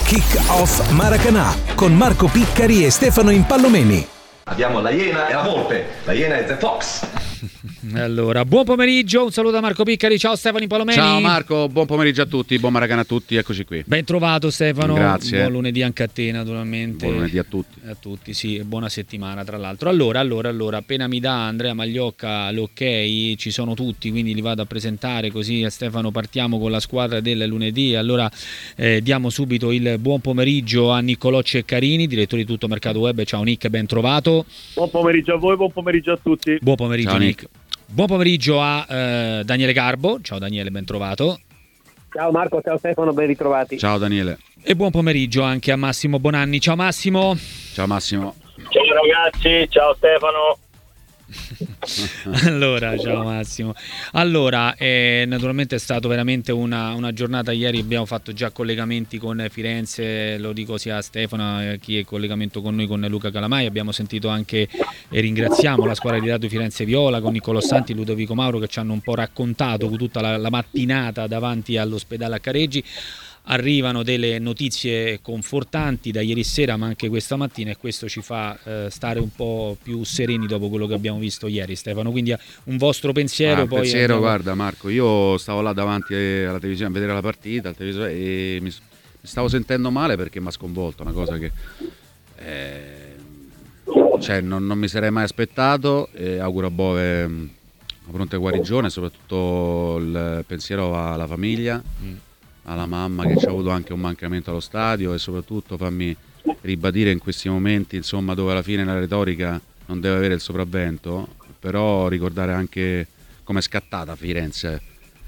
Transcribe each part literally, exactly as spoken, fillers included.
Kick Off Maracanã con Marco Piccari e Stefano Impallomeni. Abbiamo la Iena e la Volpe, la Iena e The Fox. Allora, buon pomeriggio, un saluto da Marco Piccari, ciao Stefano Impallomeni. Ciao Marco, buon pomeriggio a tutti, buon Maracanã a tutti, eccoci qui. Ben trovato Stefano. Grazie. Buon lunedì anche a te naturalmente. Buon lunedì a tutti. A tutti, sì, e buona settimana tra l'altro. Allora, allora, allora, appena mi dà Andrea Magliocca l'ok, ci sono tutti, quindi li vado a presentare così a Stefano partiamo con la squadra del lunedì. Allora eh, diamo subito il buon pomeriggio a Niccolò Ceccarini, direttore di Tutto Mercato Web. Ciao Nick, ben trovato. Buon pomeriggio a voi, buon pomeriggio a tutti. Buon pomeriggio. Ciao, Nick. Nick. Buon pomeriggio a eh, Daniele Garbo. Ciao Daniele, ben trovato. Ciao Marco, ciao Stefano, ben ritrovati. Ciao Daniele. E buon pomeriggio anche a Massimo Bonanni. Ciao Massimo. Ciao Massimo. Ciao ragazzi, ciao Stefano. Allora, ciao Massimo. Allora, eh, naturalmente è stato veramente una, una giornata. Ieri abbiamo fatto già collegamenti con Firenze, lo dico sia a Stefano, eh, chi è in collegamento con noi, con Luca Calamai. Abbiamo sentito anche e ringraziamo la squadra di Radio Firenze Viola con Niccolò Santi e Ludovico Mauro che ci hanno un po' raccontato tutta la, la mattinata davanti all'ospedale a Careggi. Arrivano delle notizie confortanti da ieri sera ma anche questa mattina e questo ci fa eh, stare un po' più sereni dopo quello che abbiamo visto ieri, Stefano, quindi un vostro pensiero. Ah, poi pensiero, andiamo... guarda Marco, io stavo là davanti alla televisione a vedere la partita al televisore e mi, mi stavo sentendo male perché mi ha sconvolto, una cosa che eh, cioè, non, non mi sarei mai aspettato e auguro a Bove una pronta guarigione, soprattutto il pensiero va alla famiglia, mm. alla mamma che ci ha avuto anche un mancamento allo stadio e soprattutto fammi ribadire in questi momenti insomma dove alla fine la retorica non deve avere il sopravvento, però ricordare anche come è scattata Firenze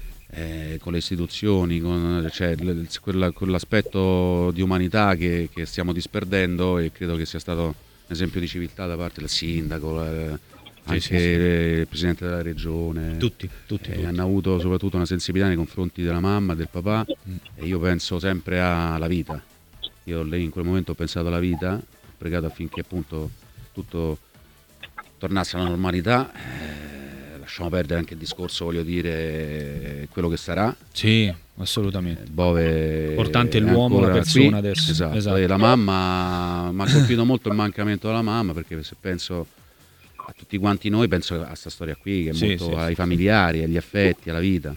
eh, con le istituzioni, con, cioè, quella, quell'aspetto di umanità che, che stiamo disperdendo e credo che sia stato un esempio di civiltà da parte del sindaco, eh, anche sì, sì, sì. il presidente della regione, tutti, tutti, eh, tutti hanno avuto soprattutto una sensibilità nei confronti della mamma e del papà mm. e io penso sempre alla vita. Io lì in quel momento ho pensato alla vita, ho pregato affinché appunto tutto tornasse alla normalità, eh, lasciamo perdere anche il discorso, voglio dire, quello che sarà. Sì, assolutamente. Bove importante è l'uomo, la persona qui. Adesso. Esatto. esatto. E la mamma mi ha colpito molto il mancamento della mamma, perché se penso a tutti quanti noi, penso a questa storia qui che è sì, molto sì, ai sì, familiari, agli affetti, alla vita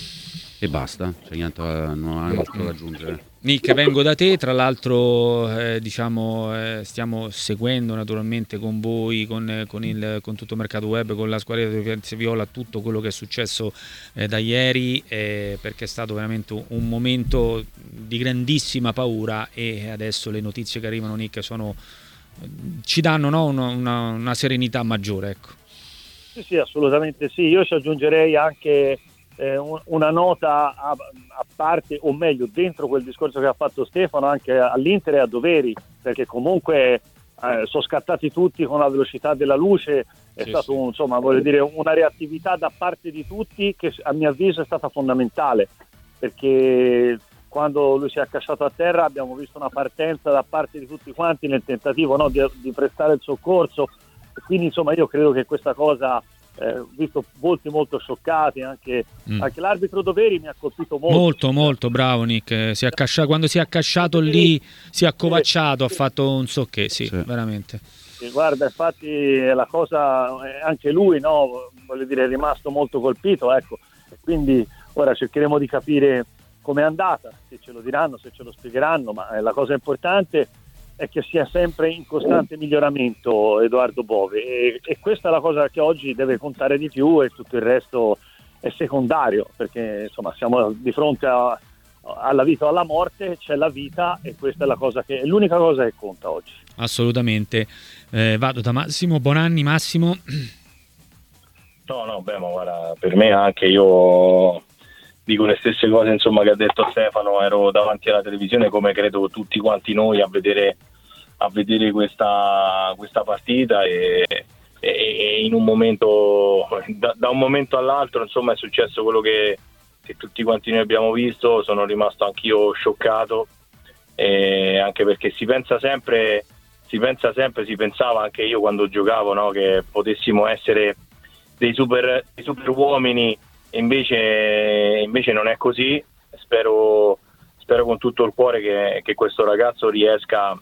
e basta, c'è niente, non ha altro da aggiungere. Nick, vengo da te, tra l'altro eh, diciamo eh, stiamo seguendo naturalmente con voi, con, con, il, con Tutto Mercato Web, con la squadra di Firenze Viola tutto quello che è successo eh, da ieri, eh, perché è stato veramente un, un momento di grandissima paura e adesso le notizie che arrivano, Nick, sono ci danno no, una, una, una serenità maggiore, ecco. Sì, sì, assolutamente sì. Io ci aggiungerei anche eh, un, una nota a, a parte, o meglio, dentro quel discorso che ha fatto Stefano, anche all'Inter e a doveri, perché comunque eh, sono scattati tutti con la velocità della luce, è sì, stato sì. Un, insomma, voglio dire, una reattività da parte di tutti che a mio avviso è stata fondamentale, perché quando lui si è accasciato a terra abbiamo visto una partenza da parte di tutti quanti nel tentativo no, di, di prestare il soccorso, e quindi insomma io credo che questa cosa, eh, visto volti molto scioccati, anche, mm. anche l'arbitro Doveri mi ha colpito molto. Molto, molto bravo Nick, si è accasciato, quando si è accasciato lì, si è accovacciato, ha fatto un so che, sì, sì. veramente. E guarda, infatti la cosa, anche lui no, voglio dire, è rimasto molto colpito, ecco, e quindi ora cercheremo di capire come è andata, se ce lo diranno, se ce lo spiegheranno, ma la cosa importante è che sia sempre in costante miglioramento Edoardo Bove e, e questa è la cosa che oggi deve contare di più e tutto il resto è secondario, perché insomma siamo di fronte a, alla vita o alla morte, c'è la vita e questa è la cosa che è l'unica cosa che conta oggi. Assolutamente. Eh, vado da Massimo Bonanni. Massimo. No, no, beh, ma guarda, per me anche io dico le stesse cose insomma che ha detto Stefano, ero davanti alla televisione come credo tutti quanti noi a vedere a vedere questa, questa partita e, e, e in un momento da, da un momento all'altro insomma è successo quello che, che tutti quanti noi abbiamo visto. Sono rimasto anch'io scioccato, e anche perché si pensa sempre si pensa sempre si pensava anche io quando giocavo, no, che potessimo essere dei super, dei super uomini. Invece, invece non è così. Spero, spero con tutto il cuore che, che questo ragazzo riesca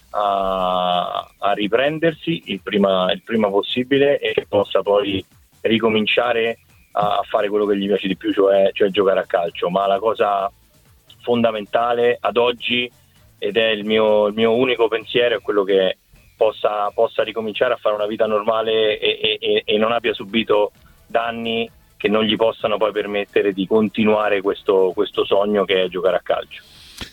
a, a riprendersi il prima, il prima possibile e che possa poi ricominciare a fare quello che gli piace di più, cioè, cioè giocare a calcio. Ma la cosa fondamentale ad oggi, ed è il mio, il mio unico pensiero, è quello che possa, possa ricominciare a fare una vita normale e, e, e non abbia subito danni che non gli possano poi permettere di continuare questo, questo sogno che è giocare a calcio.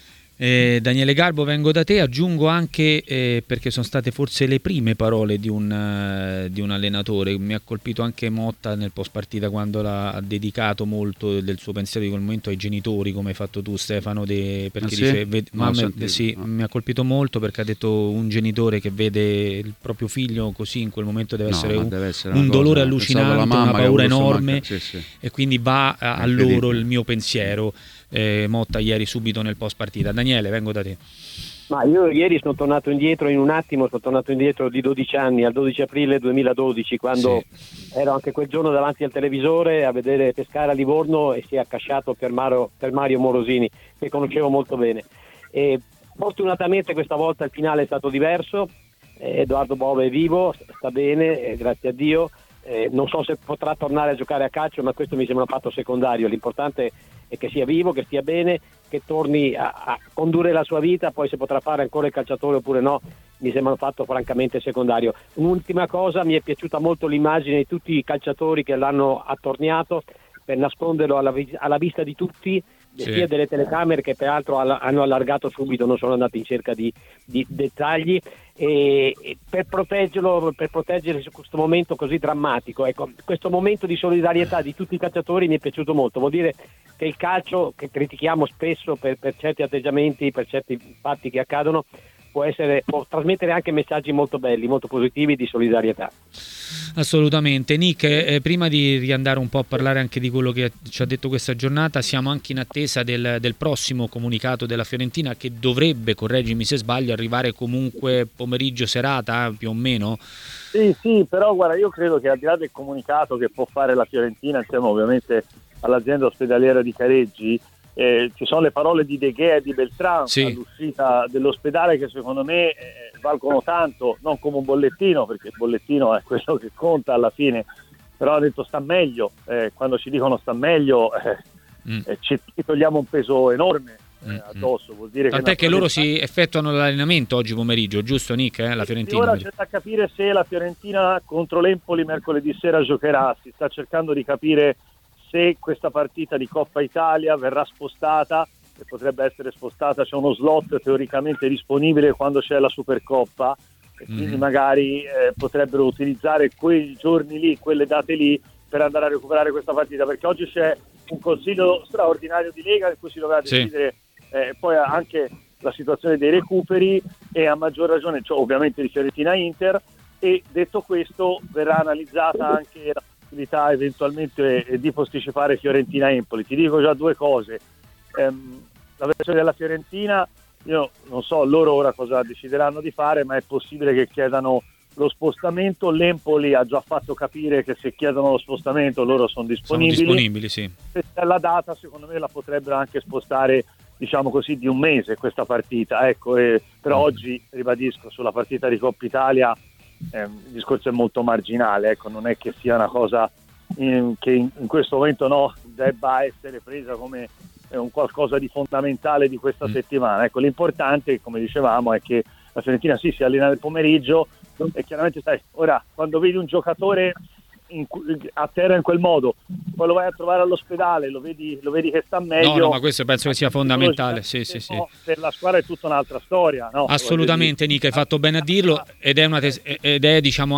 Eh, Daniele Garbo, vengo da te, aggiungo anche eh, perché sono state forse le prime parole di un, uh, di un allenatore. Mi ha colpito anche Motta nel post partita quando l'ha, ha dedicato molto del suo pensiero di quel momento ai genitori, come hai fatto tu Stefano, de, perché ah, sì? dice ved, no, mamma, sentito, sì, no. mi ha colpito molto perché ha detto un genitore che vede il proprio figlio così in quel momento deve No, essere un, deve essere un cosa, dolore pensavo alla allucinante, mamma una che ha paura avuto enorme, manca- sì, sì. e quindi va a, a loro il mio pensiero. Eh, Motta ieri subito nel post partita. Daniele, vengo da te. Ma io ieri sono tornato indietro in un attimo, sono tornato indietro di dodici anni, al dodici aprile duemiladodici, quando sì. ero anche quel giorno davanti al televisore a vedere Pescara Livorno e si è accasciato per Mario, per Mario Morosini, che conoscevo molto bene. E fortunatamente questa volta il finale è stato diverso, eh, Edoardo Bove è vivo, sta bene, eh, grazie a Dio. Eh, non so se potrà tornare a giocare a calcio, ma questo mi sembra un fatto secondario. L'importante è che sia vivo, che stia bene, che torni a, a condurre la sua vita. Poi se potrà fare ancora il calciatore oppure no mi sembra un fatto francamente secondario. Un'ultima cosa, mi è piaciuta molto l'immagine di tutti i calciatori che l'hanno attorniato per nasconderlo alla, alla vista di tutti, sì. sia delle telecamere che peraltro hanno allargato subito, non sono andati in cerca di, di dettagli, e, e per proteggerlo, per proteggere su questo momento così drammatico. Ecco, questo momento di solidarietà di tutti i calciatori mi è piaciuto molto. Vuol dire che il calcio, che critichiamo spesso per, per certi atteggiamenti, per certi fatti che accadono, può essere, può trasmettere anche messaggi molto belli, molto positivi di solidarietà. Assolutamente. Nick, eh, prima di riandare un po' a parlare anche di quello che ci ha detto questa giornata, siamo anche in attesa del, del prossimo comunicato della Fiorentina, che dovrebbe, correggimi se sbaglio, arrivare comunque pomeriggio serata più o meno. Sì, sì, però guarda, io credo che al di là del comunicato che può fare la Fiorentina insieme ovviamente all'azienda ospedaliera di Careggi, Eh, ci sono le parole di De Gea e di Beltrán sì. all'uscita dell'ospedale, che secondo me eh, valgono tanto, non come un bollettino, perché il bollettino è quello che conta alla fine, però ha detto sta meglio, eh, quando ci dicono sta meglio eh, mm. eh, ci, ci togliamo un peso enorme eh, mm. addosso, vuol dire tant'è che, che loro si effettuano l'allenamento oggi pomeriggio, giusto Nick? Eh? La Fiorentina. Ora c'è da capire se la Fiorentina contro l'Empoli mercoledì sera giocherà, si sta cercando di capire se questa partita di Coppa Italia verrà spostata, e potrebbe essere spostata, c'è uno slot teoricamente disponibile quando c'è la Supercoppa, e quindi mm. magari eh, potrebbero utilizzare quei giorni lì, quelle date lì, per andare a recuperare questa partita, perché oggi c'è un consiglio straordinario di Lega in cui si dovrà decidere sì. eh, poi anche la situazione dei recuperi, e a maggior ragione, cioè, ovviamente di Fiorentina Inter, e detto questo verrà analizzata anche la possibilità eventualmente di posticipare Fiorentina-Empoli. Ti dico già due cose, ehm, la versione della Fiorentina, io non so loro ora cosa decideranno di fare, ma è possibile che chiedano lo spostamento. L'Empoli ha già fatto capire che se chiedono lo spostamento loro sono disponibili, sono disponibili sì. Se c'è la data, secondo me la potrebbero anche spostare, diciamo così, di un mese questa partita, ecco, e, però mm. oggi ribadisco, sulla partita di Coppa Italia Eh, il discorso è molto marginale, ecco, non è che sia una cosa in, che in, in questo momento no debba essere presa come eh, un qualcosa di fondamentale di questa mm. settimana. Ecco, l'importante, come dicevamo, è che la Fiorentina sì, si allena nel pomeriggio, e chiaramente sai, ora quando vedi un giocatore in, a terra in quel modo, poi lo vai a trovare all'ospedale, lo vedi, lo vedi che sta meglio. No, no, ma questo penso che sia fondamentale. Sì, sì, sì. Per la squadra è tutta un'altra storia. No? Assolutamente, Nick, hai fatto bene a dirlo, ed è, una tes- ed è diciamo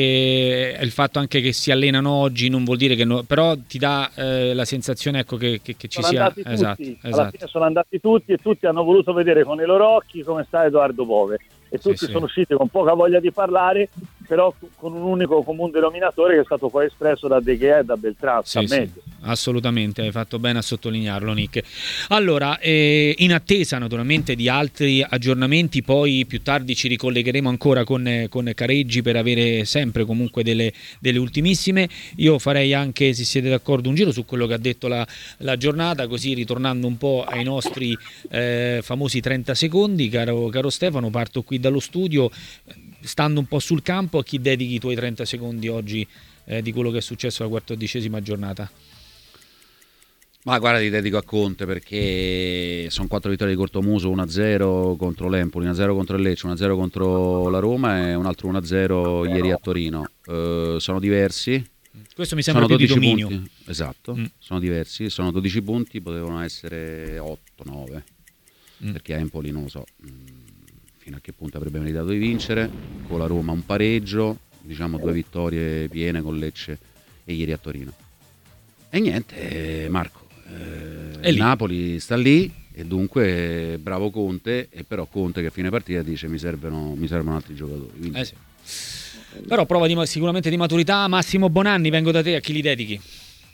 anche il fatto anche che si allenano oggi non vuol dire che no, però ti dà eh, la sensazione, ecco, che, che, che ci sono sia. Esatto, esatto. Alla fine sono andati tutti, e tutti hanno voluto vedere con i loro occhi come sta Edoardo Bove, e tutti sì, sì. sono usciti con poca voglia di parlare, però con un unico comune denominatore che è stato poi espresso da De Gea e da Beltrán. Sì, sì, assolutamente, hai fatto bene a sottolinearlo, Nick. Allora, eh, in attesa naturalmente di altri aggiornamenti, poi più tardi ci ricollegheremo ancora con, con Careggi per avere sempre comunque delle, delle ultimissime. Io farei anche, se siete d'accordo, un giro su quello che ha detto la, la giornata, così ritornando un po' ai nostri eh, famosi trenta secondi. Caro, caro Stefano, parto qui dallo studio, stando un po' sul campo, a chi dedichi i tuoi trenta secondi oggi eh, di quello che è successo alla quattordicesima giornata? Ma guarda, ti dedico a Conte, perché sono quattro vittorie di cortomuso, uno a zero contro l'Empoli, uno a zero contro il Lecce, uno a zero contro la Roma e un altro uno a zero ieri a Torino. Uh, sono diversi. Questo mi sembra sono più di dominio. Punti. Esatto, mm. sono diversi, sono dodici punti, potevano essere otto nove, mm. perché Empoli non lo so fino a che punto avrebbe meritato di vincere. Con la Roma un pareggio, diciamo due vittorie piene con Lecce e ieri a Torino. E niente, Marco, eh, il Napoli sta lì e dunque bravo Conte, e però Conte che a fine partita dice mi servono, mi servono altri giocatori. Quindi... Eh sì. Però prova di, sicuramente di maturità. Massimo Bonanni, vengo da te, a chi li dedichi?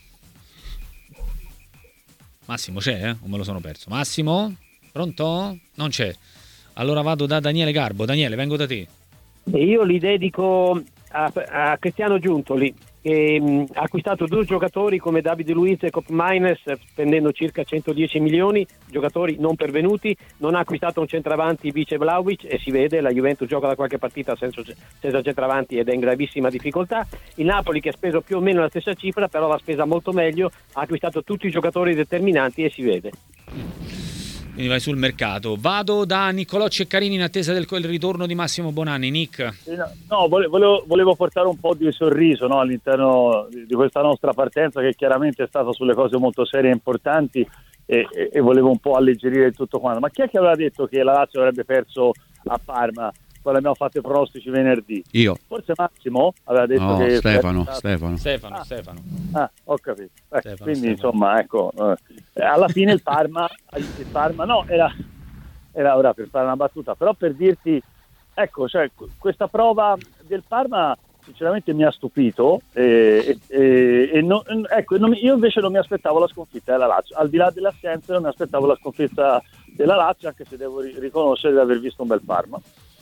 Massimo c'è, eh? O me lo sono perso? Massimo? Pronto? Non c'è. Allora vado da Daniele Garbo. Daniele, vengo da te. E io li dedico a, a Cristiano Giuntoli, che mh, ha acquistato due giocatori come Davide Luiz e Kopp Mainers, spendendo circa centodieci milioni, giocatori non pervenuti. Non ha acquistato un centravanti vice Vlahovic, e si vede, la Juventus gioca da qualche partita senza, senza centravanti ed è in gravissima difficoltà. Il Napoli, che ha speso più o meno la stessa cifra, però l'ha spesa molto meglio, ha acquistato tutti i giocatori determinanti e si vede. Quindi vai sul mercato. Vado da Niccolò Ceccarini in attesa del ritorno di Massimo Bonanni. Nick? No, volevo, volevo portare un po' di sorriso, no, all'interno di questa nostra partenza, che chiaramente è stata sulle cose molto serie e importanti, e, e, e volevo un po' alleggerire tutto quanto. Ma chi è che aveva detto che la Lazio avrebbe perso a Parma quando abbiamo fatto i pronostici venerdì? Io. Forse Massimo aveva detto no, che... Stefano, stato... Stefano. Stefano, ah. Stefano. Ah, ho capito. Eh, Stefano, quindi Stefano. insomma, ecco, eh, alla fine il Parma, il Parma no, era, era ora per fare una battuta, però per dirti, ecco, cioè, questa prova del Parma sinceramente mi ha stupito, e, e, e non, ecco, non, io invece non mi aspettavo la sconfitta della Lazio, al di là dell'assenza non mi aspettavo la sconfitta della Lazio, anche se devo riconoscere di aver visto un bel Parma.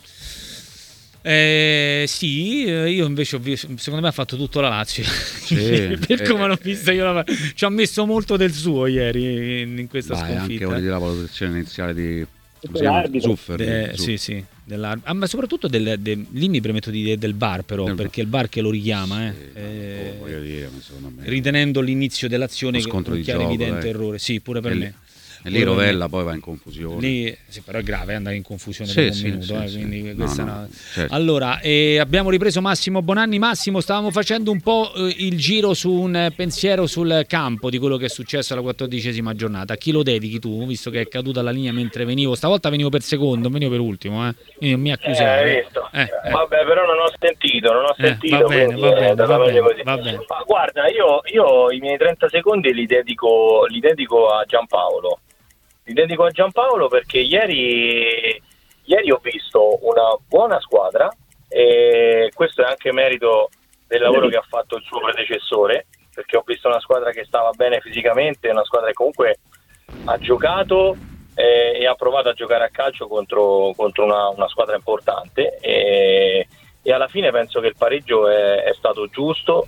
Eh, sì, io invece ho visto, secondo me ha fatto tutto la Lazio, sì, per eh, come l'ho vista io, la, ci ha messo molto del suo ieri in, in questa vai, sconfitta. Anche la valutazione iniziale di Zuffer, de, sì, sì, ah, ma soprattutto del, de, lì mi permetto di dire del V A R, però, del perché il V A R che lo richiama, eh, sì, eh, oh, voglio dire, secondo me, ritenendo l'inizio dell'azione che un chiaro gioco, evidente dai. errore, sì, pure per e me. E lì Rovella poi va in confusione. Lì, sì, però è grave andare in confusione sì, per un sì, minuto. Sì, eh, sì. quindi No, questa no, è una... certo. Allora, eh, abbiamo ripreso Massimo Bonanni. Massimo, stavamo facendo un po' eh, il giro su un eh, pensiero sul campo di quello che è successo alla quattordicesima giornata. A chi lo dedichi tu, visto che è caduta la linea mentre venivo? Stavolta venivo per secondo, non venivo per ultimo. Eh. Quindi non mi accusare. Eh, hai visto? Eh, eh. Vabbè, però non ho sentito, non ho Eh, sentito. va bene, va bene, va bene, così. va bene. Ma guarda, io, io i miei trenta secondi li dedico, li dedico a Giampaolo. Li dedico a Giampaolo perché ieri, ieri ho visto una buona squadra, e questo è anche merito del lavoro che ha fatto il suo predecessore, perché ho visto una squadra che stava bene fisicamente, una squadra che comunque ha giocato eh, e ha provato a giocare a calcio contro, contro una, una squadra importante, e, e alla fine penso che il pareggio è, è stato giusto,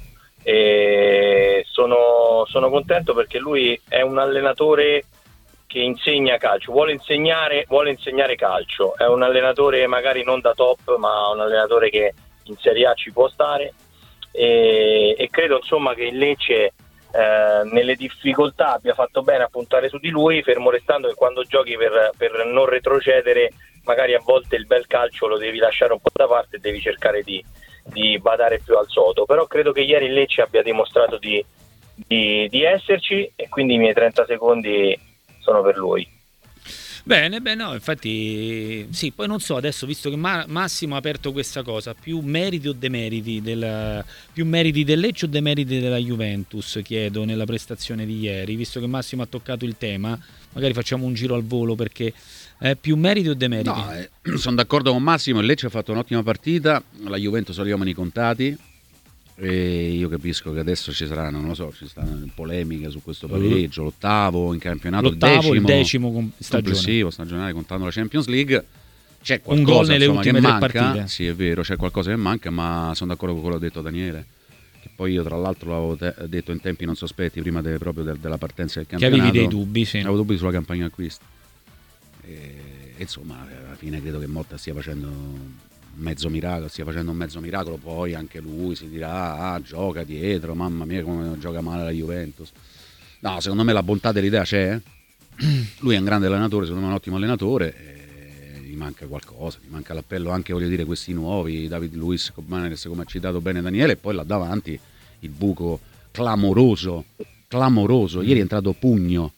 e sono, sono contento perché lui è un allenatore che insegna calcio, vuole insegnare, vuole insegnare calcio, è un allenatore magari non da top, ma un allenatore che in Serie A ci può stare, e, e credo insomma che il Lecce eh, nelle difficoltà abbia fatto bene a puntare su di lui, fermo restando che quando giochi per, per non retrocedere magari a volte il bel calcio lo devi lasciare un po' da parte e devi cercare di, di badare più al sodo, però credo che ieri il Lecce abbia dimostrato di, di, di esserci, e quindi i miei trenta secondi sono per lui. Bene, beh, no, infatti sì, poi non so adesso, visto che Ma- Massimo ha aperto questa cosa, più meriti o demeriti del, più meriti del Lecce o demeriti della Juventus, chiedo, nella prestazione di ieri, visto che Massimo ha toccato il tema, magari facciamo un giro al volo, perché Eh, più meriti o demeriti? No, eh, sono d'accordo con Massimo, il Lecce ha fatto un'ottima partita, la Juventus ha gli uomini contati e io capisco che adesso ci saranno, non lo so, ci stanno polemiche su questo pareggio, l'ottavo in campionato, L'ottavo, il decimo, il decimo com- stagione. complessivo stagionale contando la Champions League. C'è qualcosa, un gol nelle insomma, ultime che tre manca. partite. Sì, è vero, c'è qualcosa che manca, ma sono d'accordo con quello che ha detto Daniele. Che poi io, tra l'altro, l'avevo te- detto in tempi non sospetti, prima de- proprio de- della partenza del Che campionato. avevi dei dubbi, sì. Avevo dubbi sulla campagna acquisti. E, insomma, alla fine credo che Motta stia facendo un mezzo miracolo, stia facendo un mezzo miracolo. Poi anche lui si dirà: ah, gioca dietro, mamma mia, come gioca male la Juventus. No, secondo me la bontà dell'idea c'è. Lui è un grande allenatore, secondo me è un ottimo allenatore. E gli manca qualcosa, gli manca l'appello anche, voglio dire, questi nuovi, David Luiz, Maneres, come ha citato bene Daniele, e poi là davanti il buco clamoroso, clamoroso. Ieri è entrato Pugno,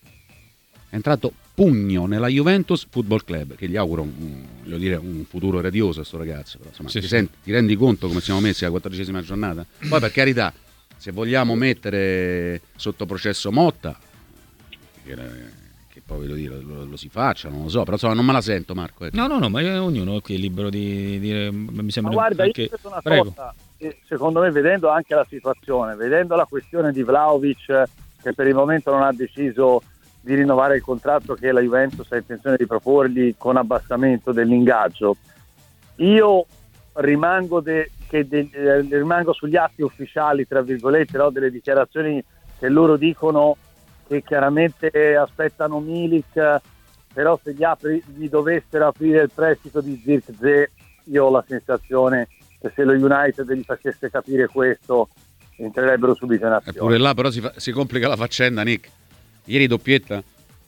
è entrato Pugno nella Juventus Football Club, che gli auguro un, voglio dire, un futuro radioso a sto ragazzo, però, insomma, Sì, ti, sì. Senti, ti rendi conto come siamo messi alla quattordicesima giornata? Poi, per carità, se vogliamo mettere sotto processo Motta, che, che poi voglio dire, lo, lo si faccia, non lo so, però insomma non me la sento, Marco. Ecco. No, no, no, ma ognuno è qui libero di dire, mi sembra Ma guarda, anche... io vedo una Prego. cosa, che secondo me, vedendo anche la situazione, vedendo la questione di Vlahovic, che per il momento non ha deciso di rinnovare il contratto che la Juventus ha intenzione di proporgli con abbassamento dell'ingaggio, io rimango, de, che de, eh, rimango sugli atti ufficiali, tra virgolette, no, delle dichiarazioni che loro dicono che chiaramente aspettano Milik, però se gli, apri, gli dovessero aprire il prestito di Zirkzee, io ho la sensazione che se lo United gli facesse capire questo entrerebbero subito in azione. Eppure là però si, fa, si complica la faccenda, Nick. Ieri doppietta?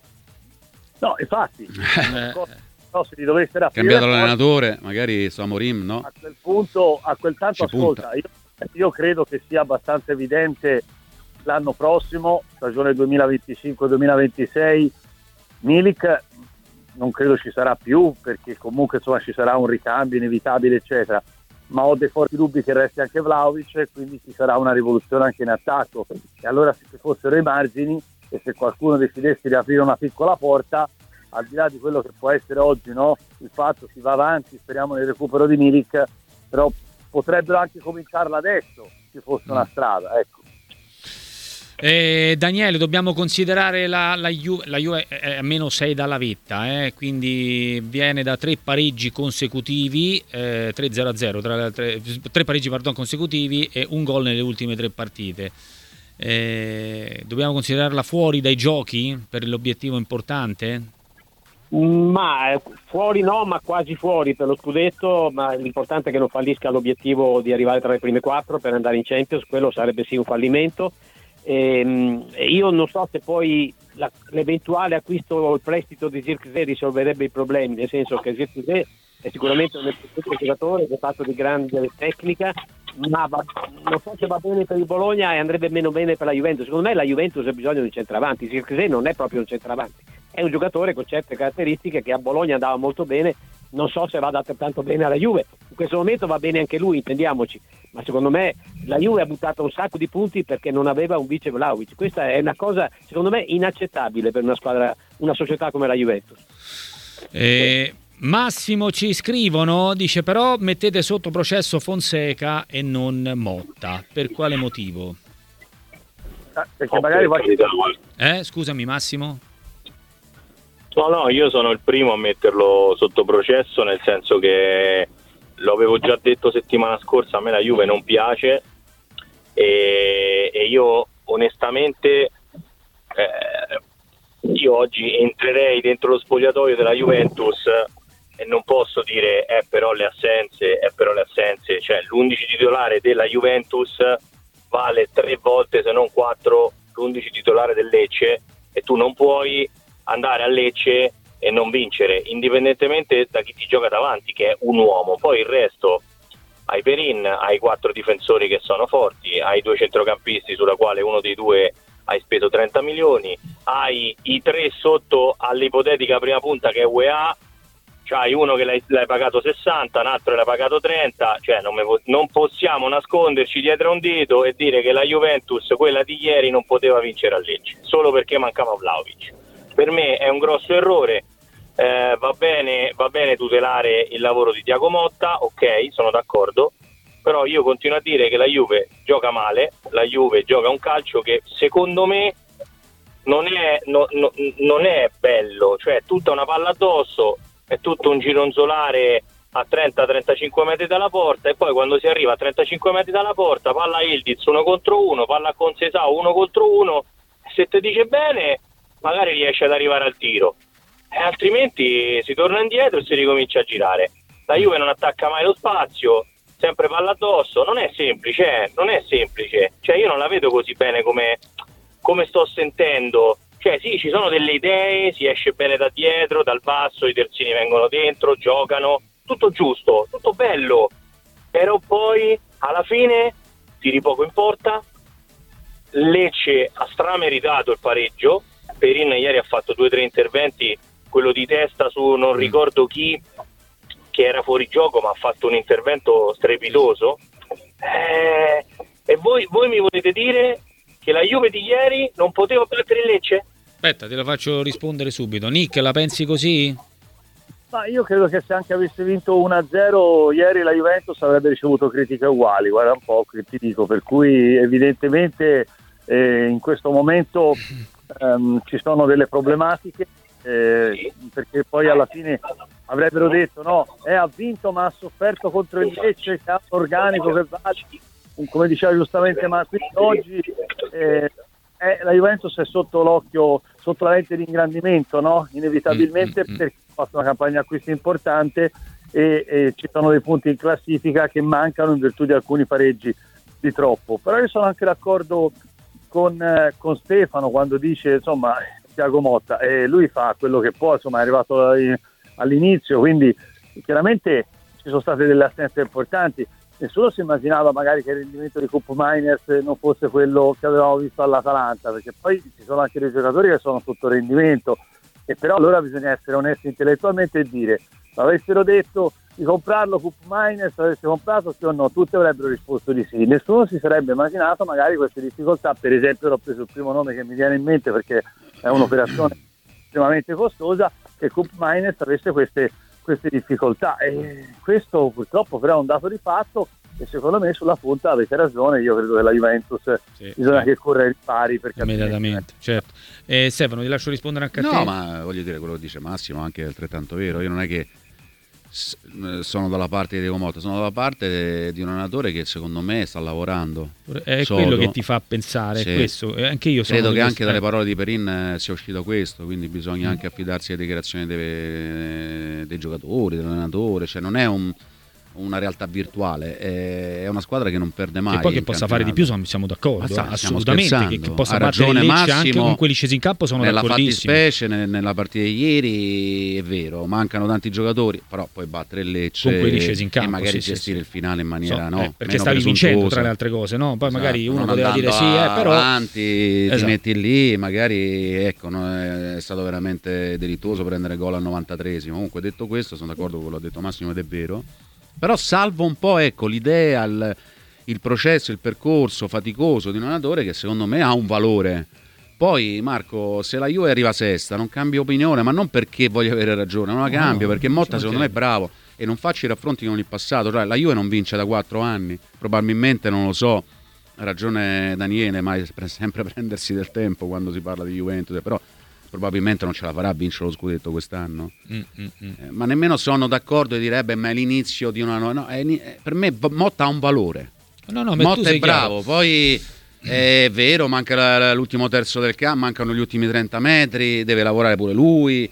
No, infatti, Eh. no, se gli dovessero aprire, Cambiato l'allenatore, magari su Amorim, no? a quel punto, a quel tanto, Ci ascolta, io, io credo che sia abbastanza evidente l'anno prossimo, stagione duemilaventicinque duemilaventisei, Milik non credo ci sarà più, perché comunque insomma ci sarà un ricambio inevitabile, eccetera, ma ho dei forti dubbi che resti anche Vlahovic e quindi ci sarà una rivoluzione anche in attacco. E allora, se ci fossero i margini e se qualcuno decidesse di aprire una piccola porta, al di là di quello che può essere oggi, no, il fatto si va avanti, speriamo nel recupero di Milik, però potrebbero anche cominciarla adesso, ci fosse una strada, ecco. Eh, Daniele, dobbiamo considerare la, la, Juve, la Juve è a meno sei dalla vetta, eh, quindi viene da tre pareggi consecutivi, eh, tre zero a zero, tra, tre, tre pareggi pardon, consecutivi e un gol nelle ultime tre partite. Eh, dobbiamo considerarla fuori dai giochi per l'obiettivo importante? Ma eh, fuori no, ma quasi fuori per lo scudetto, ma l'importante è che non fallisca l'obiettivo di arrivare tra le prime quattro per andare in Champions, quello sarebbe sì un fallimento. E, e io non so se poi la, l'eventuale acquisto o il prestito di Zirkzee risolverebbe i problemi, nel senso che Zirkzee è sicuramente un giocatore che è fatto di grande tecnica, ma va, non so se va bene per il Bologna e andrebbe meno bene per la Juventus. Secondo me la Juventus ha bisogno di un centravanti, Zirkzee non è proprio un centravanti, è un giocatore con certe caratteristiche che a Bologna andava molto bene, non so se vada altrettanto bene alla Juve. In questo momento va bene anche lui, intendiamoci, ma secondo me la Juve ha buttato un sacco di punti perché non aveva un vice Vlahovic. Questa è una cosa secondo me inaccettabile per una squadra, una società come la Juventus. Eh, Massimo ci scrivono, dice però mettete sotto processo Fonseca e non Motta, per quale motivo? Ah, perché magari qualche... Eh, scusami Massimo? No, no, io sono il primo a metterlo sotto processo, nel senso che lo avevo già detto settimana scorsa, a me la Juve non piace e, e io onestamente eh, io oggi entrerei dentro lo spogliatoio della Juventus e non posso dire eh però le assenze, eh però le assenze, cioè l'undici titolare della Juventus vale tre volte se non quattro l'undici titolare del Lecce e tu non puoi andare a Lecce e non vincere, indipendentemente da chi ti gioca davanti, che è un uomo. Poi il resto, hai Perin, hai quattro difensori che sono forti, hai due centrocampisti sulla quale uno dei due hai speso trenta milioni, hai i tre sotto all'ipotetica prima punta che è U E A, cioè hai uno che l'hai, l'hai pagato sessanta, un altro l'hai pagato trenta, cioè non, me, non possiamo nasconderci dietro un dito e dire che la Juventus, quella di ieri, non poteva vincere a Lecce, solo perché mancava Vlahovic. Per me è un grosso errore, eh, va bene, va bene tutelare il lavoro di Thiago Motta, ok, sono d'accordo, però io continuo a dire che la Juve gioca male, la Juve gioca un calcio che secondo me non è, no, no, non è bello, cioè è tutta una palla addosso, è tutto un gironzolare a trenta trentacinque metri dalla porta, e poi quando si arriva a trentacinque metri dalla porta, palla a Ildiz uno contro uno, palla a Conceição uno contro uno, se te dice bene magari riesce ad arrivare al tiro, e altrimenti si torna indietro e si ricomincia a girare. La Juve non attacca mai lo spazio, sempre palla addosso, non è semplice, eh? non è semplice, cioè io non la vedo così bene come, come sto sentendo. Cioè sì, ci sono delle idee, si esce bene da dietro, dal basso, i terzini vengono dentro, giocano, tutto giusto, tutto bello, però poi alla fine tiri poco in porta. Lecce ha strameritato il pareggio, Perin ieri ha fatto due o tre interventi, quello di testa su non ricordo chi, che era fuori gioco, ma ha fatto un intervento strepitoso, eh, e voi, voi mi volete dire che la Juve di ieri non poteva battere il Lecce? Aspetta, te la faccio rispondere subito. Nick, la pensi così? Ma io credo che se anche avesse vinto uno a zero ieri la Juventus avrebbe ricevuto critiche uguali, guarda un po' che ti dico, per cui evidentemente eh, in questo momento ehm, ci sono delle problematiche, eh, perché poi alla fine avrebbero detto no, eh, ha vinto ma ha sofferto contro il Lecce, che ha un organico che va, come diceva giustamente, ma quindi oggi eh, eh, la Juventus è sotto l'occhio, sotto la lente di ingrandimento, no? Inevitabilmente, mm, mm, perché ha fatto una campagna acquisti importante e, e ci sono dei punti in classifica che mancano in virtù di alcuni pareggi di troppo. Però io sono anche d'accordo con, eh, con Stefano quando dice, insomma, Thiago Motta, e eh, lui fa quello che può, insomma è arrivato all'inizio, quindi chiaramente ci sono state delle assenze importanti. Nessuno si immaginava magari che il rendimento di Koop Meiners non fosse quello che avevamo visto all'Atalanta, perché poi ci sono anche dei giocatori che sono sotto rendimento, e però allora bisogna essere onesti intellettualmente e dire, avessero detto di comprarlo Koop Meiners, avesse comprato sì o no, tutti avrebbero risposto di sì. Nessuno si sarebbe immaginato magari queste difficoltà. Per esempio, ho preso il primo nome che mi viene in mente perché è un'operazione estremamente costosa, che Koop Meiners avesse queste queste difficoltà, e questo purtroppo però è un dato di fatto, e secondo me sulla punta avete ragione. Io credo che la Juventus sì, bisogna sì. che corra ai ripari, perché immediatamente, certo. Eh, Stefano, ti lascio rispondere anche a no, te. No, ma voglio dire, quello che dice Massimo anche è altrettanto vero. Io non è che sono dalla parte di Thiago Motta, sono dalla parte di un allenatore che secondo me sta lavorando. È sodo. Quello che ti fa pensare, sì. Questo. Anche io sono credo che anche dalle parole di Perin sia uscito questo, quindi bisogna mm. anche affidarsi alle dichiarazioni dei, dei giocatori, dell'allenatore, cioè non è un una realtà virtuale, è una squadra che non perde mai. E poi che possa fare di più siamo d'accordo, sa, assolutamente, che, che possa ha battere il Lecce Massimo, anche con quelli scesi in campo, sono nella d'accordissimo. fattispecie nella partita di ieri è vero, mancano tanti giocatori, però poi battere il Lecce con quelli scesi in campo e magari sì, gestire sì, il finale in maniera so, no, eh, perché stavi vincendo tra le altre cose, no? Poi esatto, magari uno poteva dire sì, eh, però avanti, esatto. ti metti lì, magari ecco, no, è stato veramente delittuoso prendere gol al novantatreesimo. Comunque detto questo, sono d'accordo con quello che ha detto Massimo ed è vero. Però salvo un po' ecco l'idea, il, il processo, il percorso faticoso di un allenatore che secondo me ha un valore. Poi Marco, se la Juve arriva sesta non cambio opinione, ma non perché voglio avere ragione, non la cambio, no, perché Motta secondo me è bravo e non faccio i raffronti con il passato. Cioè, la Juve non vince da quattro anni, probabilmente, non lo so, ha ragione Daniele, ma è sempre prendersi del tempo quando si parla di Juventus, però probabilmente non ce la farà a vincere lo scudetto quest'anno. Mm, mm, mm. Eh, ma nemmeno sono d'accordo e direbbe ma è l'inizio di una no, è, per me Motta ha un valore. No, no, Motta è bravo, chiaro. Poi è vero, manca la, l'ultimo terzo del campo, mancano gli ultimi trenta metri, deve lavorare pure lui.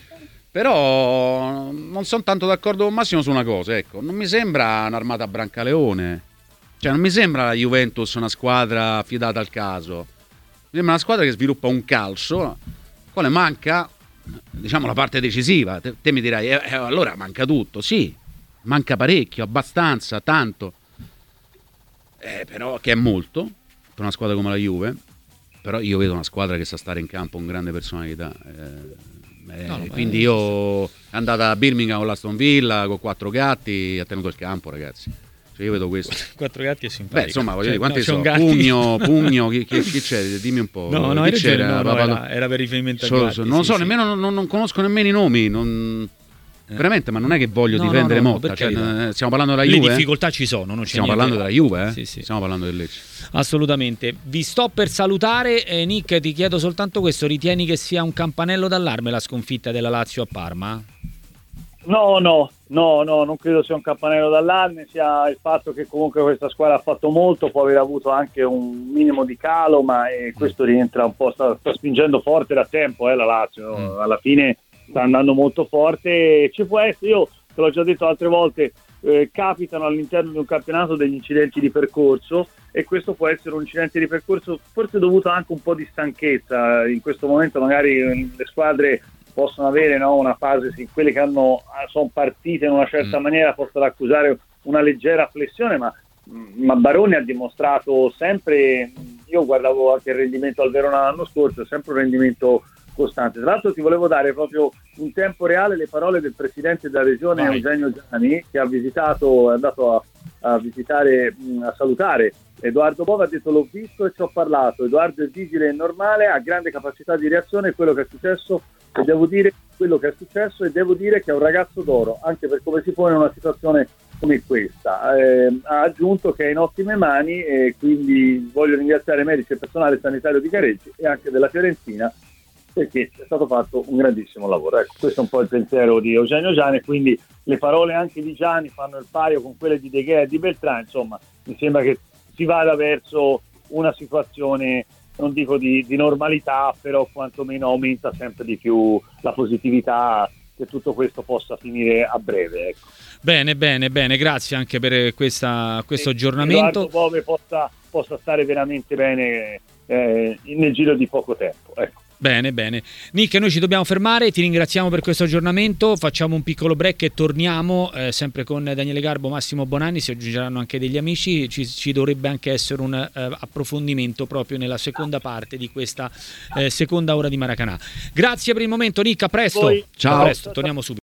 Però non sono tanto d'accordo con Massimo su una cosa, ecco, non mi sembra un'armata a Brancaleone. Cioè non mi sembra la Juventus una squadra affidata al caso. Mi sembra una squadra che sviluppa un calcio quale manca, diciamo, la parte decisiva. Te, te mi dirai, eh, eh, allora manca tutto. Sì, manca parecchio, abbastanza, tanto. Eh, però che è molto per una squadra come la Juve. Però io vedo una squadra che sa stare in campo con grande personalità. Eh, eh, no, quindi io è andata a Birmingham con l'Aston Villa, con quattro gatti, ha tenuto il campo, ragazzi. Cioè io vedo questo. Quattro gatti è simpatico. Beh, insomma, voglio Cioè, dire, quanti no, sono? Pugno, pugno, chi, chi, chi c'è? Dimmi un po'. No, no, chi hai c'era? ragione, no, no, Papà- era, era per riferimento ai So- gatti. so- non lo sì, so, sì. nemmeno non, non conosco nemmeno i nomi. Non... Eh. Veramente, ma non è che voglio No, difendere no, no, Motta. per Cioè, carità. eh, stiamo parlando della Le Juve. eh? difficoltà ci sono, non c'è Stiamo niente. parlando della Juve, eh? Sì, sì. Stiamo parlando del Lecce. Assolutamente. Vi sto per salutare. Eh, Nick, ti chiedo soltanto questo: ritieni che sia un campanello d'allarme la sconfitta della Lazio a Parma? No, no, no, no, non credo sia un campanello d'allarme, sia il fatto che comunque questa squadra ha fatto molto, può aver avuto anche un minimo di calo, ma eh, questo rientra un po', sta, sta spingendo forte da tempo eh, la Lazio, Mm. alla fine sta andando molto forte, ci può essere, io te l'ho già detto altre volte, eh, capitano all'interno di un campionato degli incidenti di percorso e questo può essere un incidente di percorso forse dovuto anche un po' di stanchezza, in questo momento magari eh, le squadre possono avere no, una fase, sì, quelle che hanno, sono partite in una certa Mm. maniera possono accusare una leggera flessione, ma, ma Baroni ha dimostrato sempre, io guardavo anche il rendimento al Verona l'anno scorso, è sempre un rendimento costante. Tra l'altro ti volevo dare proprio in tempo reale le parole del presidente della regione Vai. Eugenio Giani, che ha visitato, è andato a, a visitare, mh, a salutare Edoardo Bova, ha detto l'ho visto e ci ho parlato, Edoardo è vigile e normale, ha grande capacità di reazione, quello che è successo e devo dire quello che è successo e devo dire che è un ragazzo d'oro, anche per come si pone in una situazione come questa. Eh, ha aggiunto che è in ottime mani e quindi voglio ringraziare i medici e personale sanitario di Careggi e anche della Fiorentina perché è stato fatto un grandissimo lavoro. Ecco, questo è un po' il pensiero di Eugenio Giani, quindi le parole anche di Giani fanno il paio con quelle di De Gea e di Beltrán, insomma mi sembra che si vada verso una situazione, non dico di, di normalità, però quantomeno aumenta sempre di più la positività che tutto questo possa finire a breve. Ecco. Bene, bene, bene, grazie anche per questa, questo E aggiornamento. Edoardo Bove possa, possa stare veramente bene eh, nel giro di poco tempo. Ecco. Bene, bene. Nick, noi ci dobbiamo fermare, ti ringraziamo per questo aggiornamento, facciamo un piccolo break e torniamo eh, sempre con Daniele Garbo, Massimo Bonanni, si aggiungeranno anche degli amici, ci, ci dovrebbe anche essere un eh, approfondimento proprio nella seconda parte di questa eh, seconda ora di Maracanà. Grazie per il momento Nick, a presto. Voi. A presto, torniamo subito.